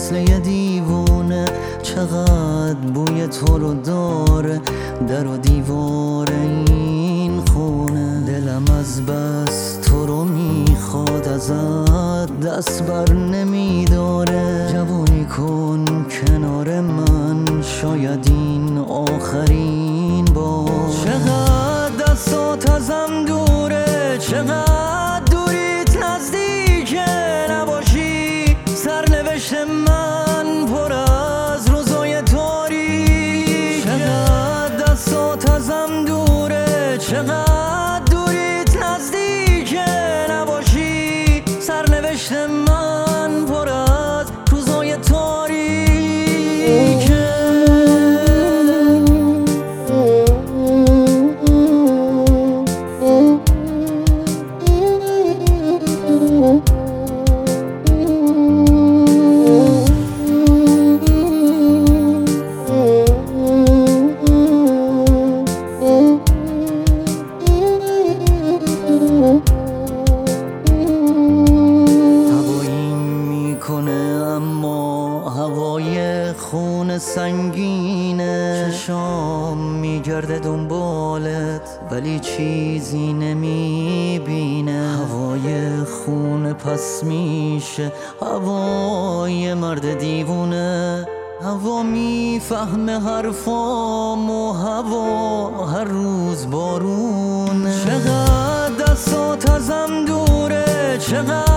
مثل یه دیوونه، چقدر بوی تو رو داره در و دیوار این خونه. دلم از بس تو رو میخواد، ازت دست بر نمیداره. جوونی کن کنار من، شاید این آخرین بار. چقدر دستات ازم دوره، چقدر دوریت نزدیکه نباشی. سرنوشت من پر از روزای تاریکه. چقدر دستات ازم دوره، چقدر دوریت نزدیکه نباشی. سرنوشت من پر از روزای تاریکه. اما هوای خون سنگینه، چشام میگرده دنبالت ولی چیزی نمیبینه. هوای خون پس میشه هوای مرد دیوونه. هوا میفهمه حرفامو، هوا هر روز بارونه. چقدر دستات ازم دوره، چقدر